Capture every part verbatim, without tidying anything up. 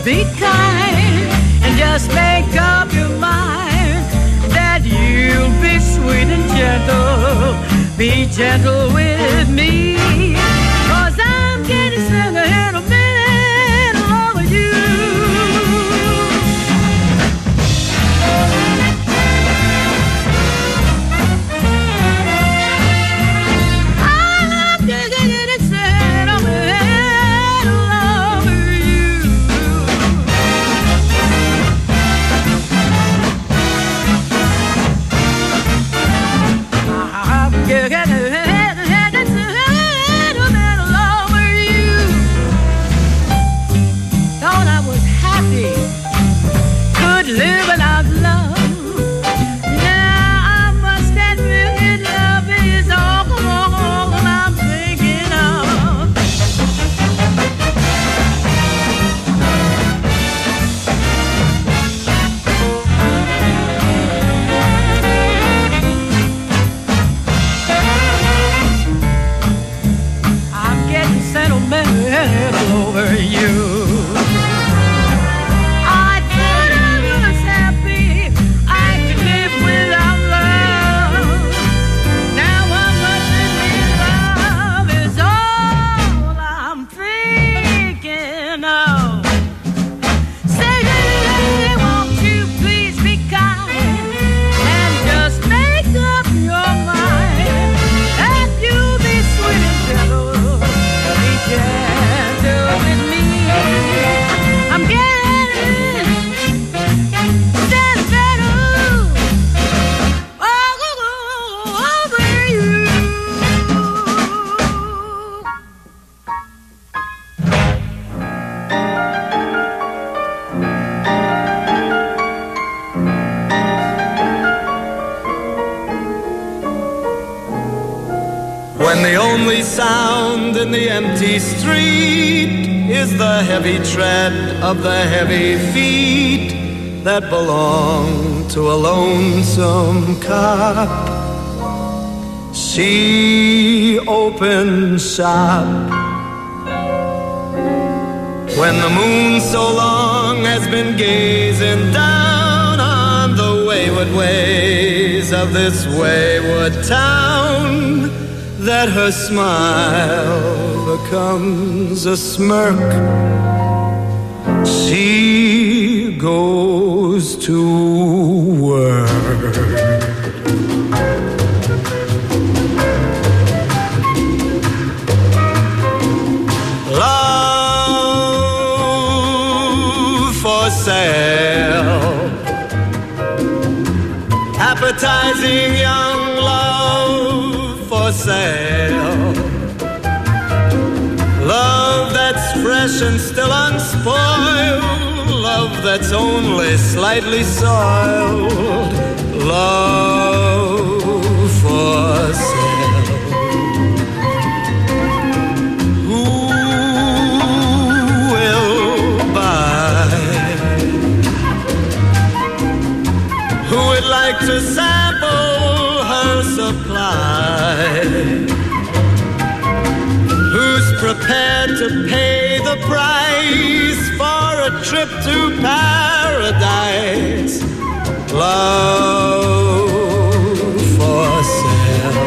be kind and just make up your mind that you'll be sweet and gentle. Be gentle with me, 'cause I'm getting sentimental over you. I'm getting sentimental over you. I'm getting living out love. Yeah, I must admit love is all I'm thinking of. I'm getting sentimental over you. Sound in the empty street is the heavy tread of the heavy feet that belong to a lonesome cop. She opens shop when the moon so long has been gazing down on the wayward ways of this wayward town, that her smile becomes a smirk. She goes to work. Love for sale, appetizing young love for sale. Love that's fresh and still unspoiled. Love that's only slightly soiled. Love for sale. Who will buy? Who would like to sample her supply? Who's prepared to pay the price for a trip to paradise? Love for sale.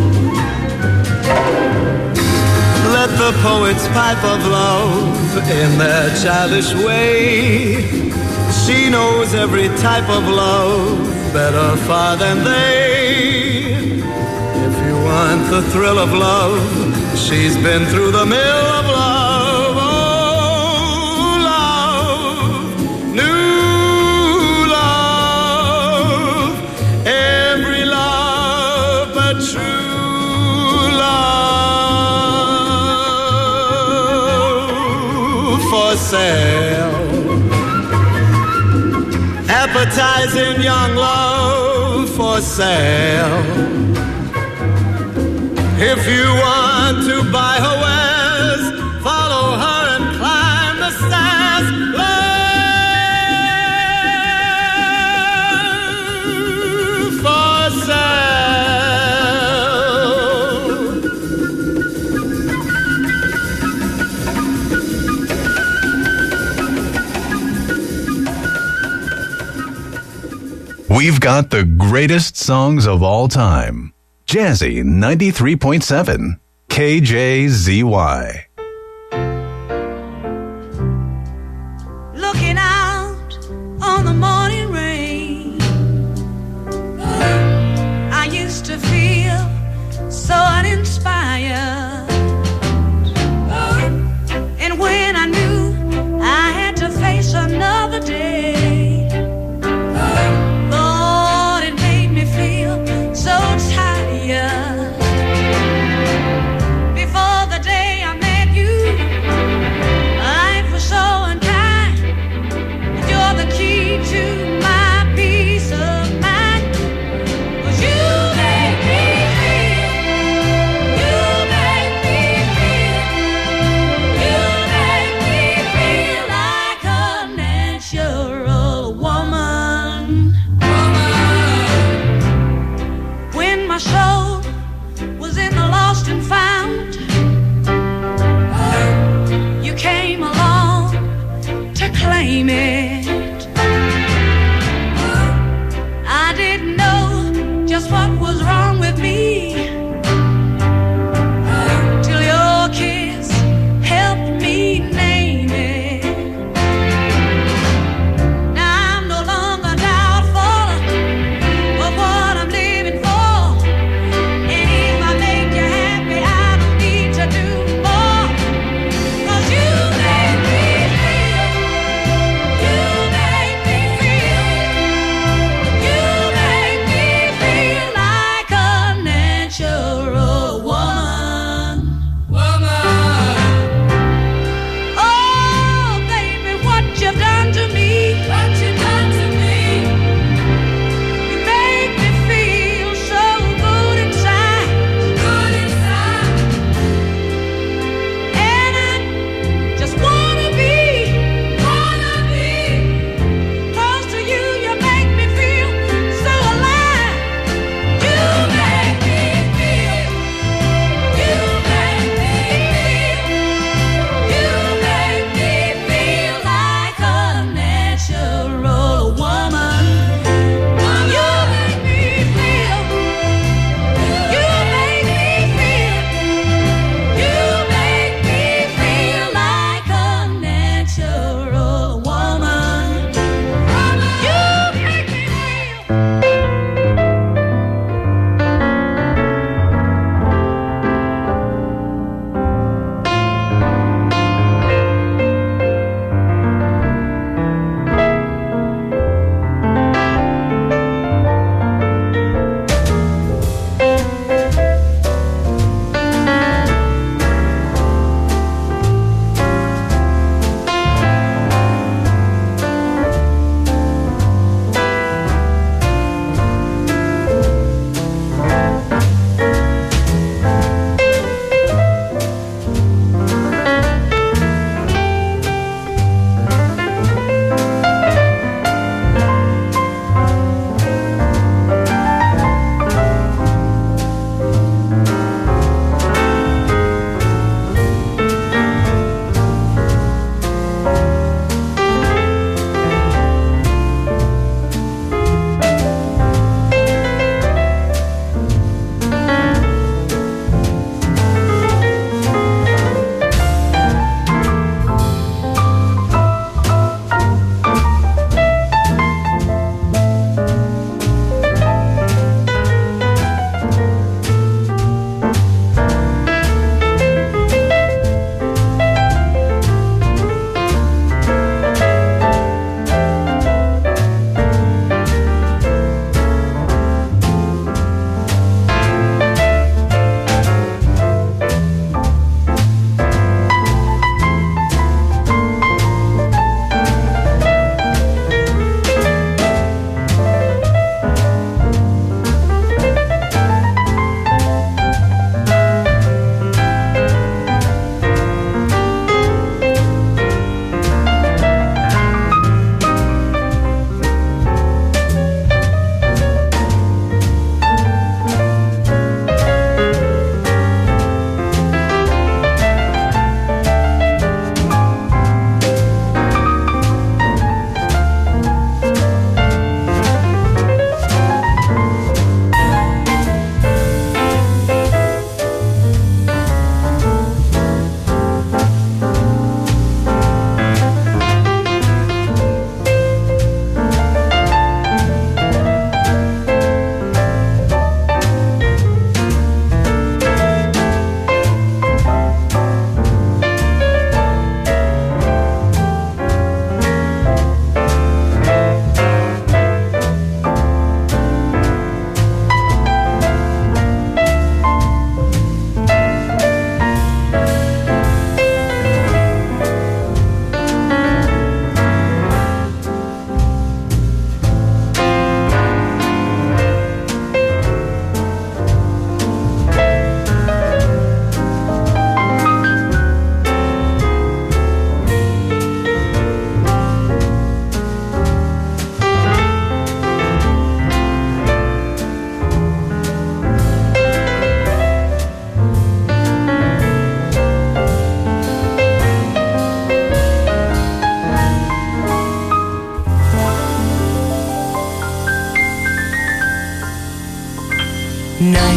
Let the poets pipe of love in their childish way. She knows every type of love better far than they. If you want the thrill of love, she's been through the mill of love. Oh, love, new love, every love but true love for sale. Appetizing young love for sale. If you want to buy her wares, follow her and climb the stairs. Love for sale. We've got the greatest songs of all time. Jazzy ninety-three point seven, K J Z Y. Looking out on the morning rain, I used to feel so uninspired. And when I knew I had to face another day, Lord, it made me feel so tired. Before the day I met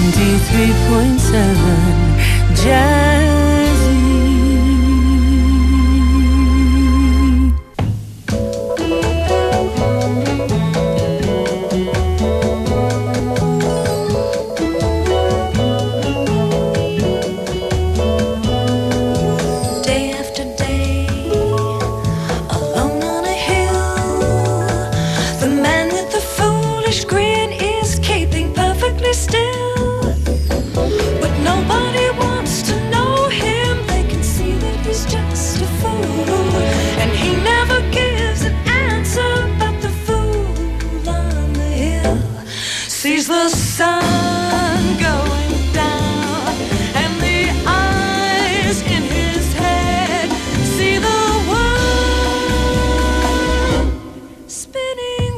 ninety-three point seven Jazzy. Day after day, alone on a hill, the man with the foolish grin is keeping perfectly still. But nobody wants to know him. They can see that he's just a fool, and he never gives an answer. But the fool on the hill sees the sun going down, and the eyes in his head see the world spinning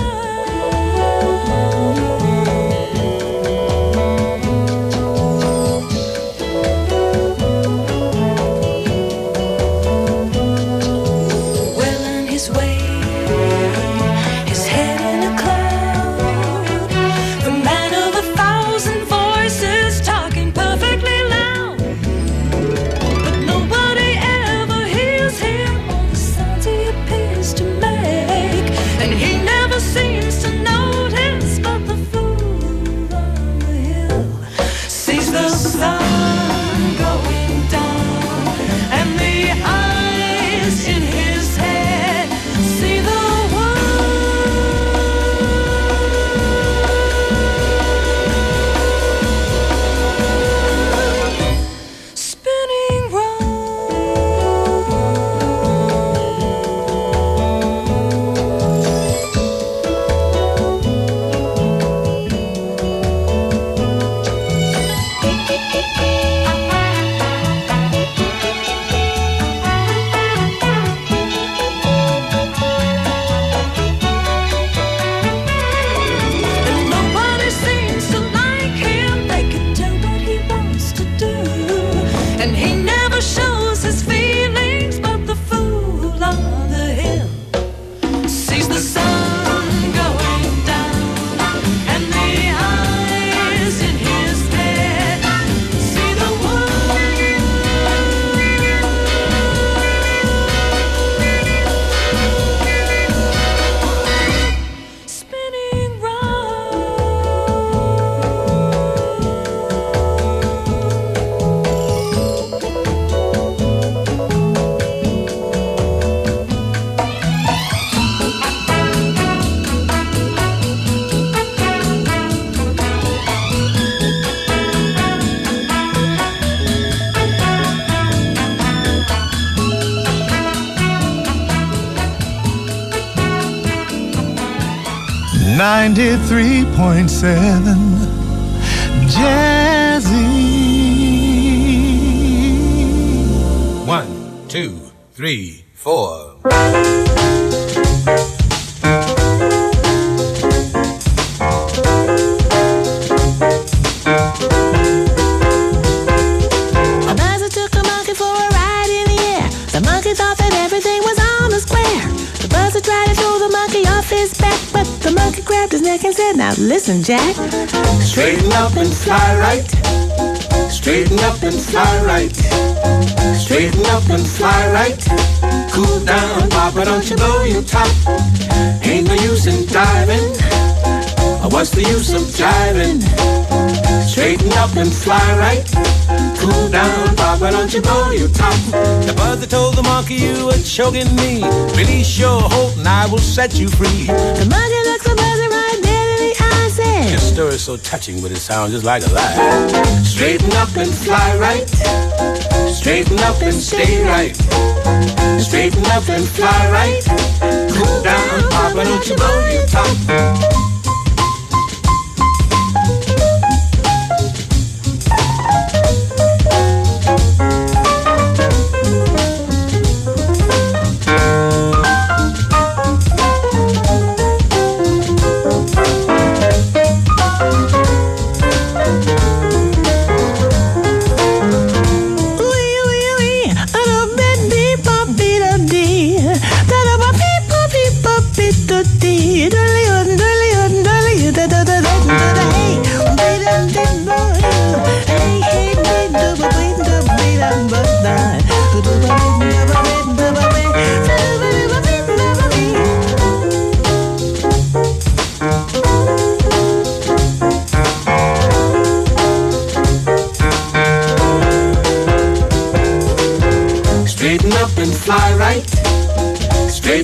well on his way, his head in a cloud, the man of a thousand voices talking perfectly loud. But nobody ever hears him, all the sounds he appears to make, and he never seems to notice. But the fool on the hill sees the sun going down, and the eyes in his head see the world spinning and nobody seems to like him. They can tell what he wants to do, and he never shows his feelings. But the fool on the hill sees the sun going down, and the eyes in his head see the world spinning ninety-three point seven Jazzy. One, two, three, four. A buzzard took a monkey for a ride in the air. The monkey thought that everything was on the square. The buzzard tried to throw the monkey off his back, but the monkey grabbed his neck and said, "Now listen, Jack. Straighten up and fly right. Straighten up and fly right. Straighten up and fly right. Cool down, Papa, don't you blow your top. Ain't no use in diving. What's the use of jiving? Straighten up and fly right. Cool down, Papa, don't you blow your top." The buzzard told the monkey, "You are choking me. Release your hold and I will set you free." The monkey looks the buzzard right dead in the eye and said, Your story's so touching, but it sounds just like a lie. Straighten up and fly right. Straighten up and stay right. Straighten up and fly right. Cool down, Papa, don't you blow your top. Dee,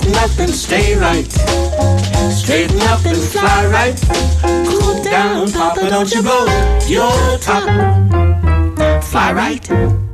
Straighten up and stay right. Straighten up and fly right. Cool down, Papa, don't you blow your top. Fly right.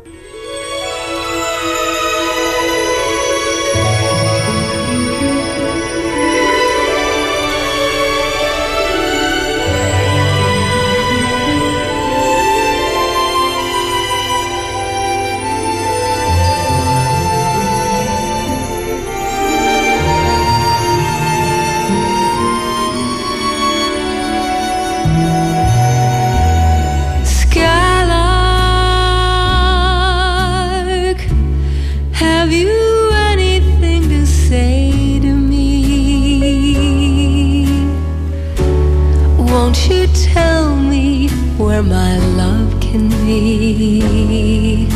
My love can be.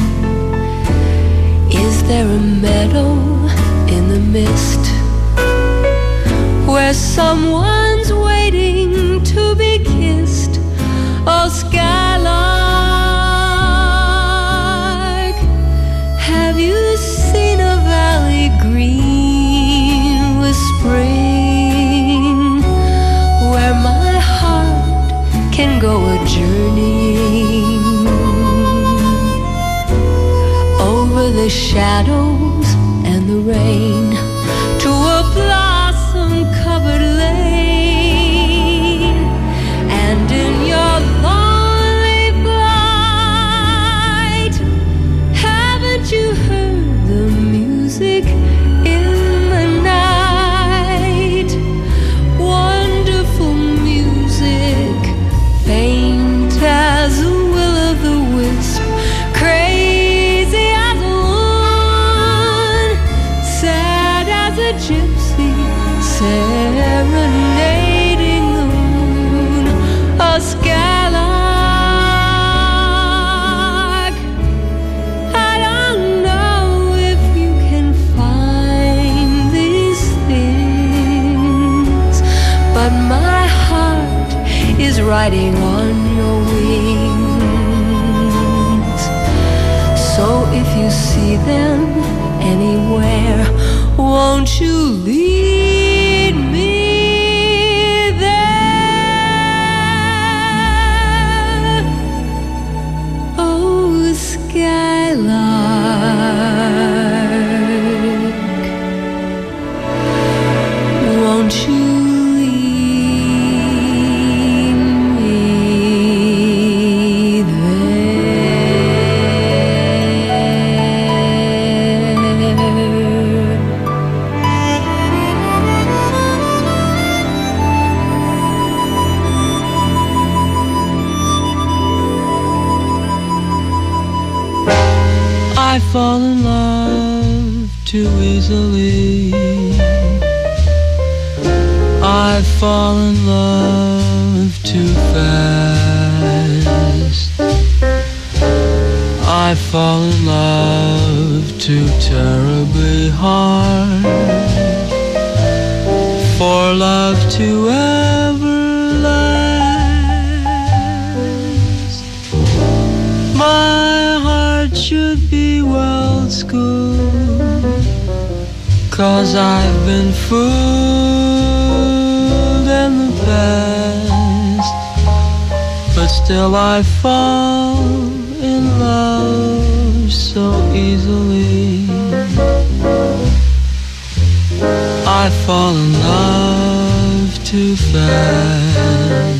Is there a meadow in the mist where someone's waiting to be kissed? Oh, skylark, have you seen a valley green with spring, where my heart can go a journeying over the shadows and the rain to a blossom-covered lane? And in your lonely flight, haven't you heard the music in the night? Wonderful music, faint as a will-o'-the-wisp, crazy as a moon, sad as a gypsy, serenading the moon. A skylark, I don't know if you can find these things, but my heart is riding on your wings. So if you see them anywhere, won't you lead me there? Oh, skylark, won't you I fall in love too easily. I fall in love too fast. I fall in love too terribly hard for love to ever last. My heart should be well schooled, 'cause I've been fooled in the past, but still I fall in love so easily. I fall in love too fast.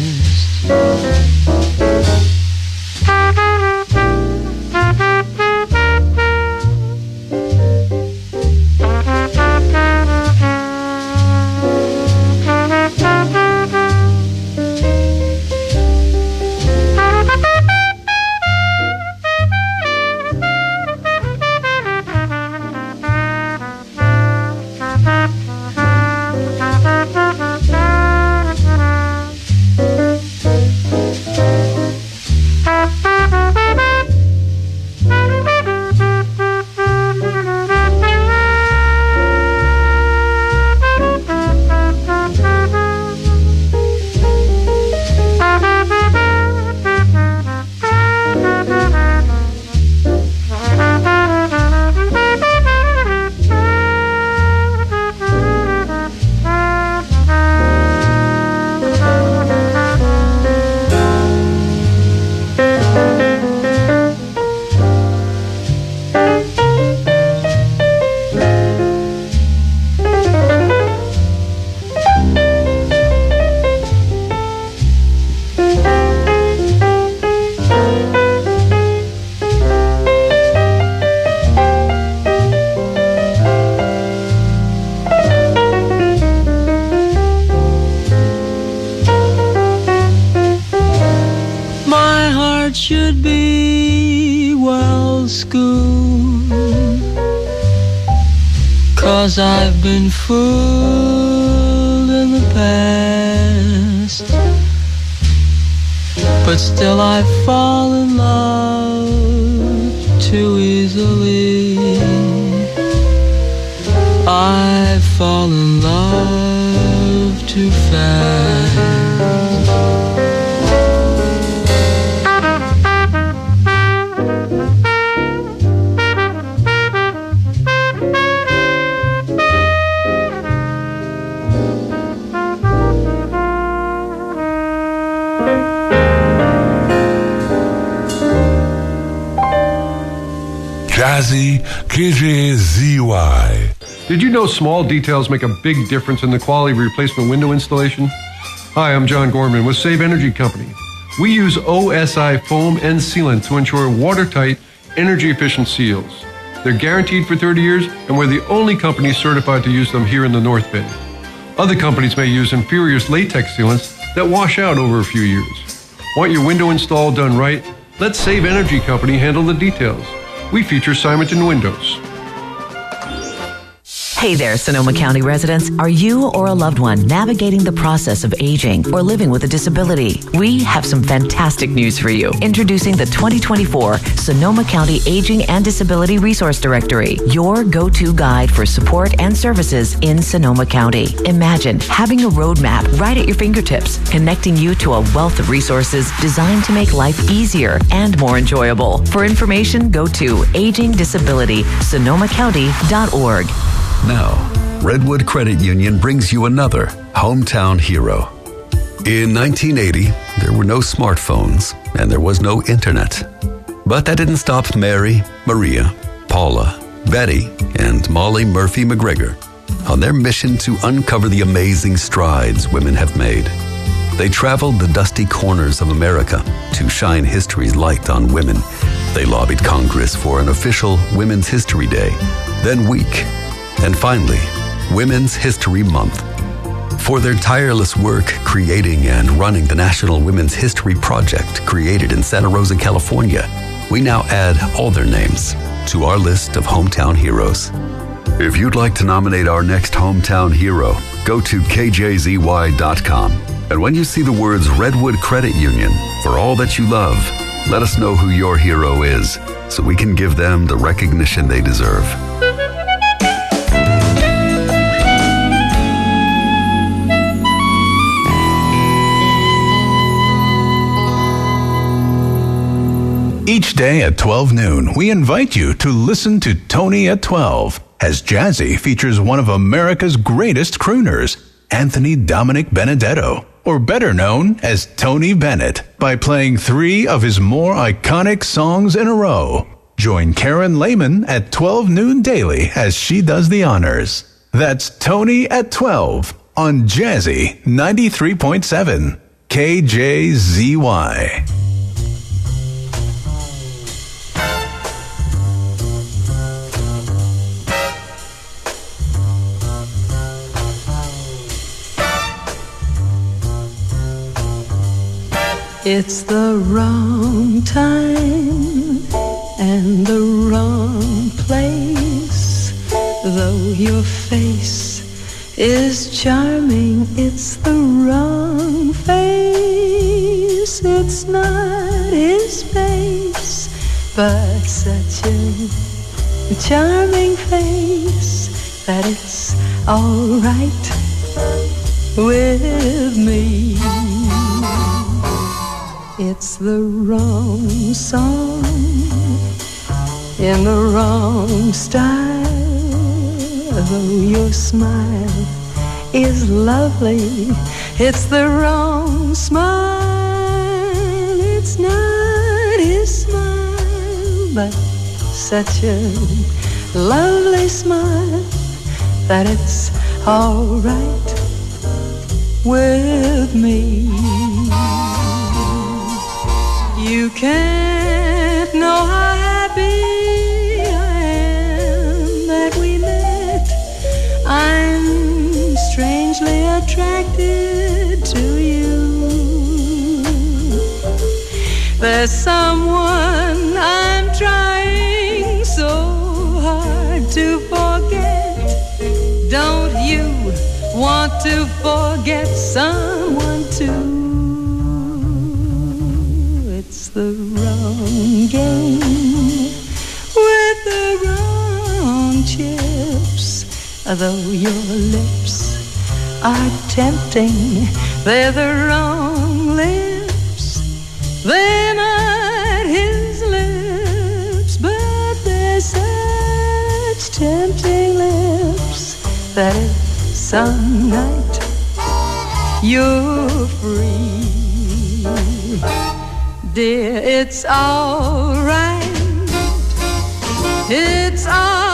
should be well schooled, 'cause I've been fooled in the past, but still I fall in love too easily. I fall in love too fast. Jazzy K J Z Y. Did you know small details make a big difference in the quality of replacement window installation? Hi, I'm John Gorman with Save Energy Company. We use O S I foam and sealant to ensure watertight, energy-efficient seals. They're guaranteed for thirty years, and we're the only company certified to use them here in the North Bay. Other companies may use inferior latex sealants that wash out over a few years. Want your window install done right? Let Save Energy Company handle the details. We feature Simonton Windows. Hey there, Sonoma County residents. Are you or a loved one navigating the process of aging or living with a disability? We have some fantastic news for you. Introducing the twenty twenty-four Sonoma County Aging and Disability Resource Directory, your go-to guide for support and services in Sonoma County. Imagine having a roadmap right at your fingertips, connecting you to a wealth of resources designed to make life easier and more enjoyable. For information, go to aging disability sonoma county dot org. Now, Redwood Credit Union brings you another hometown hero. In nineteen eighty, there were no smartphones and there was no internet. But that didn't stop Mary, Maria, Paula, Betty, and Molly Murphy McGregor on their mission to uncover the amazing strides women have made. They traveled the dusty corners of America to shine history's light on women. They lobbied Congress for an official Women's History Day, then week, and finally, Women's History Month. For their tireless work creating and running the National Women's History Project created in Santa Rosa, California, we now add all their names to our list of hometown heroes. If you'd like to nominate our next hometown hero, go to K J Z Y dot com. And when you see the words Redwood Credit Union, for all that you love, let us know who your hero is so we can give them the recognition they deserve. Each day at twelve noon, we invite you to listen to Tony at twelve, as Jazzy features one of America's greatest crooners, Anthony Dominic Benedetto, or better known as Tony Bennett, by playing three of his more iconic songs in a row. Join Karen Lehman at twelve noon daily as she does the honors. That's Tony at twelve on Jazzy ninety-three point seven, K J Z Y. It's the wrong time and the wrong place. Though your face is charming, it's the wrong face. It's not his face, but such a charming face that it's all right with me. It's the wrong song in the wrong style. Though your smile is lovely, it's the wrong smile. It's not his smile, but such a lovely smile that it's all right with me. You can't know how happy I am that we met. I'm strangely attracted to you. there's someone I'm trying so hard to forget. Don't you want to forget someone too? It's the wrong game with the wrong chips. Though your lips are tempting, they're the wrong lips. They're not his lips, but they're such tempting lips that if some night you're free, dear, it's all right. It's all